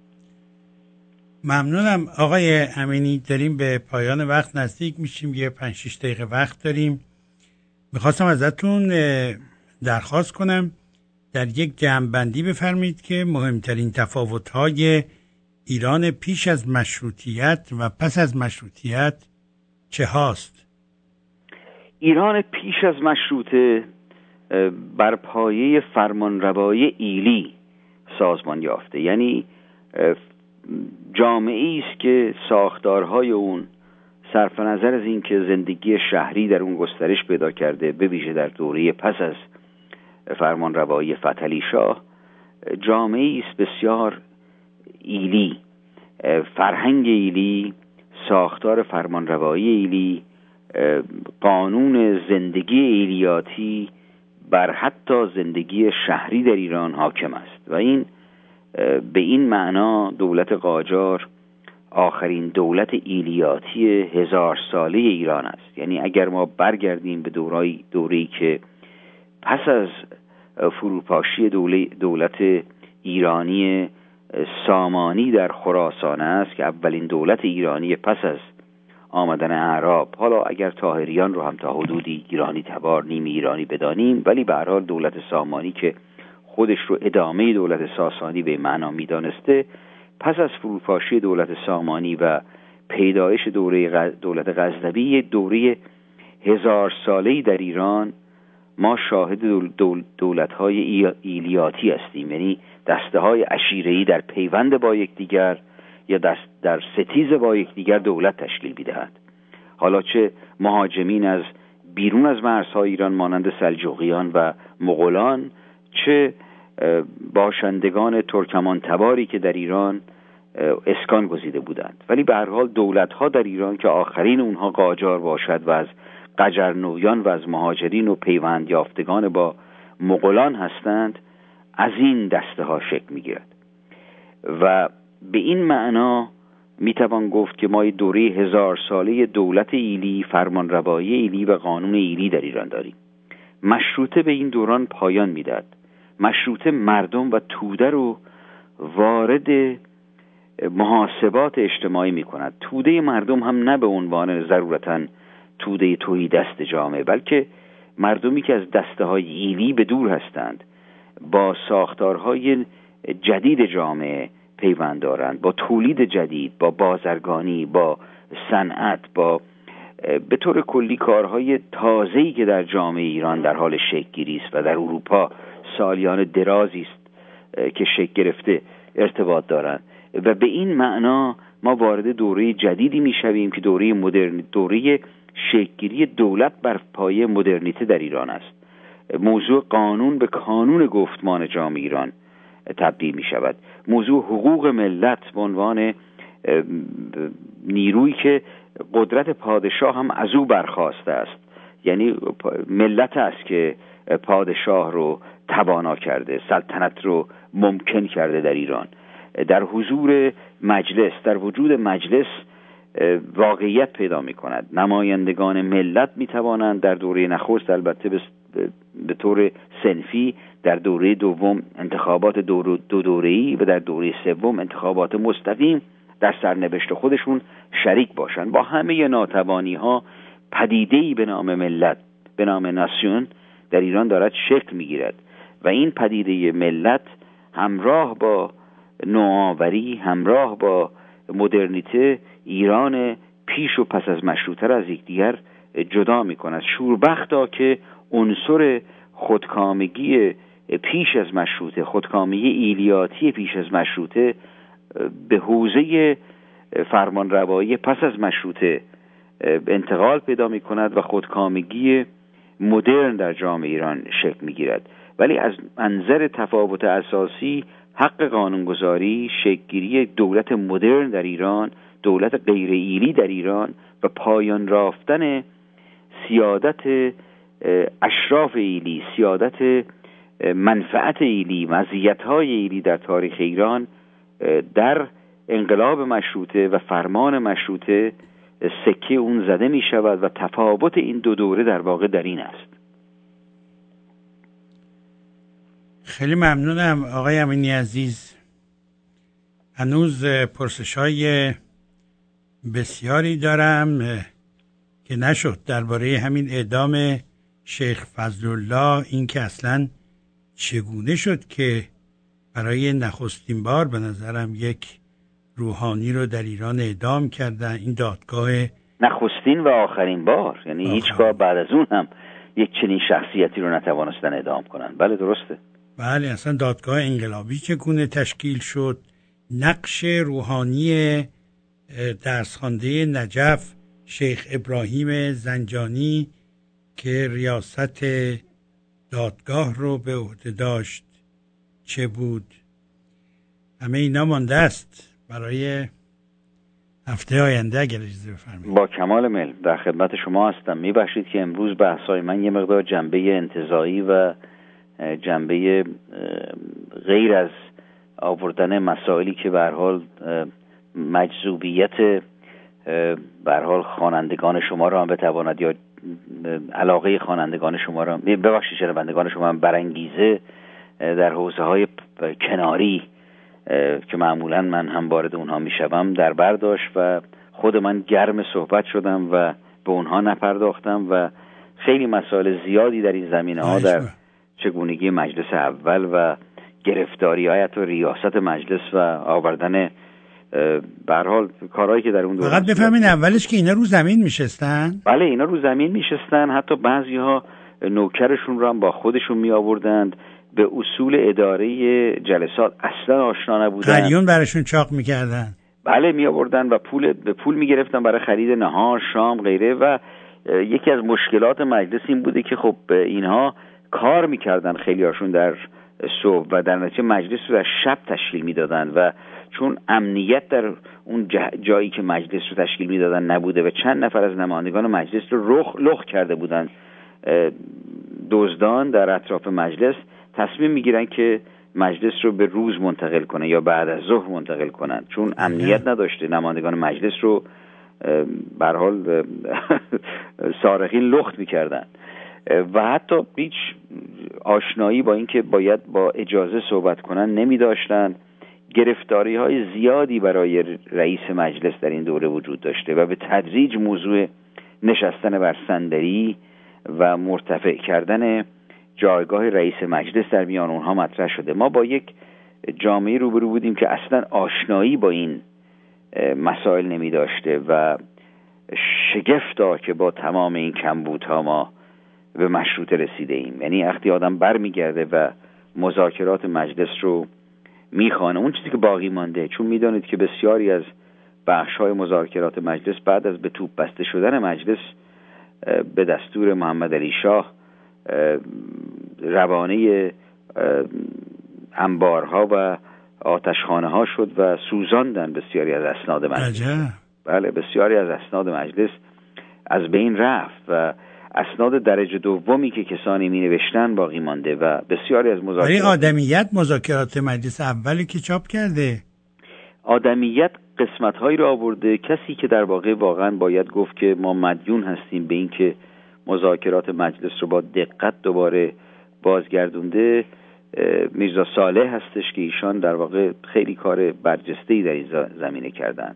ممنونم آقای امینی. داریم به پایان وقت نزدیک میشیم، یه پنج شش دقیقه وقت داریم. میخواستم ازتون درخواست کنم در یک جمع‌بندی بفرمایید که مهمترین تفاوت‌های ایران پیش از مشروطیت و پس از مشروطیت چه هاست؟ ایران پیش از مشروطه بر پایه فرمانروایی ایلی سازمان یافته، یعنی جامعه‌ای است که ساختارهای اون صرف نظر از این که زندگی شهری در اون گسترش پیدا کرده، به ویژه در دوره پس از فرمانروایی فتحعلی شاه، جامعه‌ای است بسیار ایلی، فرهنگ ایلی، ساختار فرمانروایی ایلی، قانون زندگی ایلیاتی بر حتی زندگی شهری در ایران حاکم است و این به این معنا دولت قاجار آخرین دولت ایلیاتی هزار ساله ایران است. یعنی اگر ما برگردیم به دوره‌ای دوره‌ای که پس از فروپاشی دولت ایرانی سامانی در خراسان است که اولین دولت ایرانی پس از آمدن اعراب، حالا اگر طاهریان رو هم تا حدودی ایرانی تبار نیم ایرانی بدانیم، ولی به هر حال دولت سامانی که خودش رو ادامه دولت ساسانی به معنا می‌دانسته، پس از فروپاشی دولت سامانی و پیدایش دوره دولت غزنوی، یک دوره هزار ساله‌ای در ایران ما شاهد دول دولت‌های ایلیاتی هستیم، یعنی دسته‌های عشیره‌ای در پیوند با یکدیگر یا دست در ستیز با یکدیگر دولت تشکیل می‌دهند. حالا چه مهاجمین از بیرون از مرزهای ایران مانند سلجوقیان و مغولان، چه باشندگان ترکمان تباری که در ایران اسکان گزیده بودند، ولی به هر حال دولت‌ها در ایران که آخرین اونها قاجار باشد و از قجرنویان و از مهاجرین و پیوند یافتگان با مغولان هستند، از این دسته ها شکل می‌گیرد و به این معنا میتوان گفت که ما دوره هزار ساله دولت ایلی، فرمانروایی ایلی و قانون ایلی در ایران داریم. مشروطه به این دوران پایان میداد. مشروطه مردم و توده رو وارد محاسبات اجتماعی میکند. توده مردم هم نه به عنوان ضرورتاً توده تهیدست جامعه، بلکه مردمی که از دسته های ایلی به دور هستند، با ساختارهای جدید جامعه پیوند دارند، با تولید جدید، با بازرگانی، با صنعت، با به طور کلی کارهای تازه‌ای که در جامعه ایران در حال شکل گیری است و در اروپا سالیان درازی است که شکل گرفته ارتباط دارند و به این معنا ما وارد دوره جدیدی میشویم که دوره مدرن، دوره شکل‌گیری دولت بر پایه مدرنیته در ایران است. موضوع قانون به کانون گفتمان جامعه ایران تبدیل می شود. موضوع حقوق ملت به عنوان نیرویی که قدرت پادشاه هم از او برخواسته است، یعنی ملت است که پادشاه رو توانا کرده، سلطنت رو ممکن کرده در ایران. در حضور مجلس، در وجود مجلس واقعیت پیدا می کند. نمایندگان ملت می توانند در دوره نخست البته به طور صنفی، در دوره دوم انتخابات دو دوره‌ای و در دوره سوم انتخابات مستقیم در سرنوشت خودشون شریک باشند. با همه ناتوانی‌ها پدیده‌ای به نام ملت، به نام ناسیون در ایران دارد شکل می‌گیرد و این پدیده ملت همراه با نوآوری، همراه با مدرنیته ایران پیش و پس از مشروطه را از یکدیگر جدا می‌کند. شوربختا که عنصر خودکامگی پیش از مشروطه، خودکامگی ایلیاتی پیش از مشروطه به حوزه فرمانروایی پس از مشروطه انتقال پیدا می کند و خودکامگی مدرن در جامعه ایران شکل می گیرد. ولی از منظر تفاوت اساسی حق قانونگذاری، شکل‌گیری دولت مدرن در ایران، دولت غیر ایلی در ایران و پایان رافتن سیادت اشراف ایلی، سیادت منفعت ایلی، مزیت‌های ایلی در تاریخ ایران در انقلاب مشروطه و فرمان مشروطه سکه اون زده می شود و تفاوت این دو دوره در واقع در این است. خیلی ممنونم آقای امینی عزیز. هنوز پرسش‌های بسیاری دارم که نشد درباره همین اعدام شیخ فضلالله، این که اصلا چگونه شد که برای نخستین بار به نظرم یک روحانی رو در ایران اعدام کردن. این دادگاه نخستین و آخرین بار، یعنی هیچگاه بعد از اون هم یک چنین شخصیتی رو نتوانستن اعدام کنن. بله درسته. بله اصلا دادگاه انقلابی چگونه تشکیل شد، نقش روحانی درسخوانده نجف شیخ ابراهیم زنجانی که ریاست دادگاه رو به عهده داشت چه بود، همه اینا مانده است برای هفته آینده اگر اجازه بفرمایید. با کمال میل در خدمت شما هستم. میبخشید که امروز بحث‌های من یه مقدار جنبه انتزاعی و جنبه غیر از آوردن مسائلی که به هر حال مجذوبیت به هر حال خوانندگان شما را هم بتواند یا علاقه خوانندگان شما را ببخشید شنوندگان شما هم برانگیزه در حوزه‌های کناری که معمولا من هم وارد اونها میشوم در بر داشت و خود من گرم صحبت شدم و به اونها نپرداختم و خیلی مسائل زیادی در این زمینه ها در چگونگی مجلس اول و گرفتاری هایت و ریاست مجلس و آوردن به هر حال کارهایی که در اون دوران فقط بفهمین اولش که اینا رو زمین میشستن. بله اینا رو زمین میشستن، حتی بعضی ها نوکرشون رو هم با خودشون می آوردند، به اصول اداره جلسات اصلا آشنا نبودن، قلیون براشون چاق میکردن. بله می آوردن و پول به پول میگرفتن برای خرید نهار شام غیره. و یکی از مشکلات مجلس این بوده که خب اینها کار میکردن خیلی هاشون در صبح و در نتیجه مجلس رو در شب تشکیل میدادن و چون امنیت در اون جایی که مجلس رو تشکیل میدادن نبوده و چند نفر از نمایندگان مجلس رو رخ لخ کرده بودن دزدان در اطراف مجلس، تصمیم میگیرن که مجلس رو به روز منتقل کنن یا بعد از ظهر منتقل کنن، چون امنیت نداشته. نمایندگان مجلس رو به هر حال سارقین لخت میکردن و حتی هیچ آشنایی با اینکه باید با اجازه صحبت کنن نمی داشتن. گرفتاری های زیادی برای رئیس مجلس در این دوره وجود داشته و به تدریج موضوع نشستن بر صندلی و مرتفع کردن جایگاه رئیس مجلس در میان اونها مطرح شده. ما با یک جامعه روبرو بودیم که اصلا آشنایی با این مسائل نمی داشته و شگفتا که با تمام این کمبودها ما به مشروطه رسیده ایم. یعنی وقتی آدم بر می گرده و مذاکرات مجلس رو میخوانه، اون چیزی که باقی مانده، چون میدانید که بسیاری از بخش‌های مذاکرات مجلس بعد از به توپ بسته شدن مجلس به دستور محمد علی شاه روانه انبارها و آتشخانه‌ها شد و سوزاندن بسیاری از اسناد مجلس. بله بسیاری از اسناد مجلس از بین رفت و اسناد درجه دومی که کسانی می نوشتن باقی مانده و بسیاری از مذاکرات. ولی آدمیت مذاکرات مجلس اولی که چاپ کرده، آدمیت قسمت هایی را آورده. کسی که در واقع واقعا باید گفت که ما مدیون هستیم به این که مذاکرات مجلس رو با دقت دوباره بازگردونده میرزا صالح هستش که ایشان در واقع خیلی کار برجسته‌ای در این زمینه کردند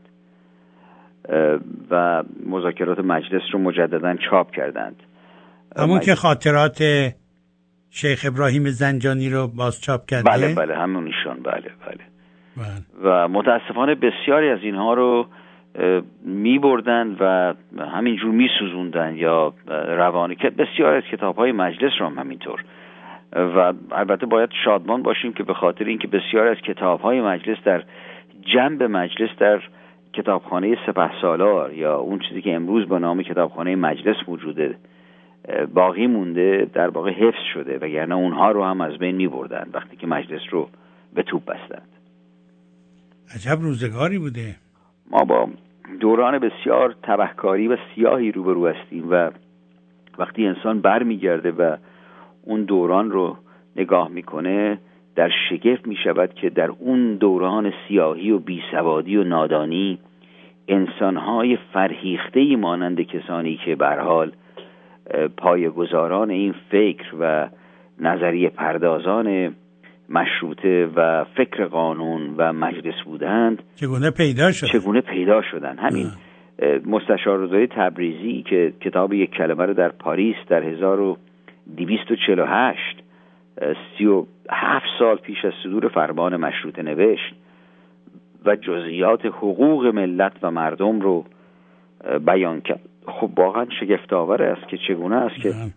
و مذاکرات مجلس رو مجددا چاپ کردند. همون مجلس... که خاطرات شیخ ابراهیم زنجانی رو باز چاپ کرده. بله بله همون ایشان. بله بله, بله. و متاسفانه بسیاری از اینها رو می بردن و همینجور می سوزوندن یا روانه که بسیاری از کتاب های مجلس رو هم همینطور. و البته باید شادمان باشیم که به خاطر اینکه بسیاری از کتاب های مجلس در جنب مجلس در کتابخانه سپهسالار یا اون چیزی که امروز به نام کتابخانه مجلس موجوده باقی مونده، در واقع حفظ شده، وگرنه اونها رو هم از بین می بردن وقتی که مجلس رو به توپ بستند. عجب روزگاری بوده. ما با دوران بسیار تبهکاری و سیاهی روبرو هستیم و وقتی انسان بر می گرده و اون دوران رو نگاه میکنه در شگفت می شود که در اون دوران سیاهی و بیسوادی و نادانی انسانهای فرهیخته‌ای مانند کسانی که به هر حال پایه‌گذاران این فکر و نظریه پردازان مشروطه و فکر قانون و مجلس بودند چگونه پیدا شد چگونه پیدا شدن. همین مستشار رضایی تبریزی که کتاب یک کلمه رو در پاریس در هزار و دویست و چهل و هشت سی و هفت سال پیش از صدور فرمان مشروطه نوشت و جزئیات حقوق ملت و مردم رو بیان کرد. خب واقعا شگفت‌آور است که چگونه است که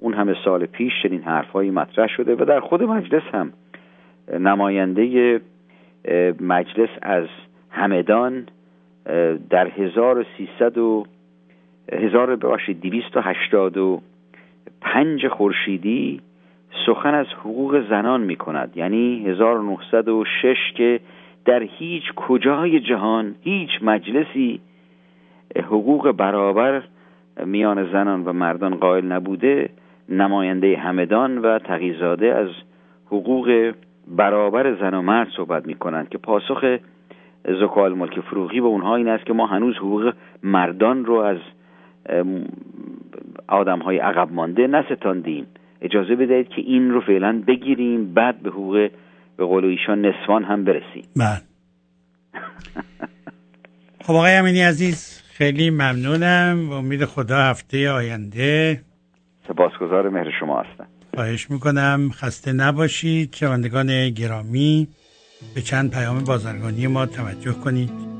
اون همه سال پیش چنین حرفهایی مطرح شده و در خود مجلس هم نماینده مجلس از همدان در هزار و سیصد و هزار ببخشید دویست و هشتاد و پنج خورشیدی سخن از حقوق زنان می کند، یعنی هزار و نهصد و شش که در هیچ کجای جهان هیچ مجلسی حقوق برابر میان زنان و مردان قائل نبوده، نماینده همدان و تقی‌زاده از حقوق برابر زن و مرد صحبت می کنند که پاسخ زکال ملک فروغی به اونها این است که ما هنوز حقوق مردان رو از آدم‌های عقب مانده نستاندیم، اجازه بدهید که این رو فعلا بگیریم بعد به حقوق به قول ایشان نسوان هم برسیم. بله. خب آقای امینی عزیز خیلی ممنونم و امید خدا هفته آینده. سپاسگزار مهر شما هستم. خواهش میکنم، خسته نباشید. شنوندگان گرامی به چند پیام بازرگانی ما توجه کنید.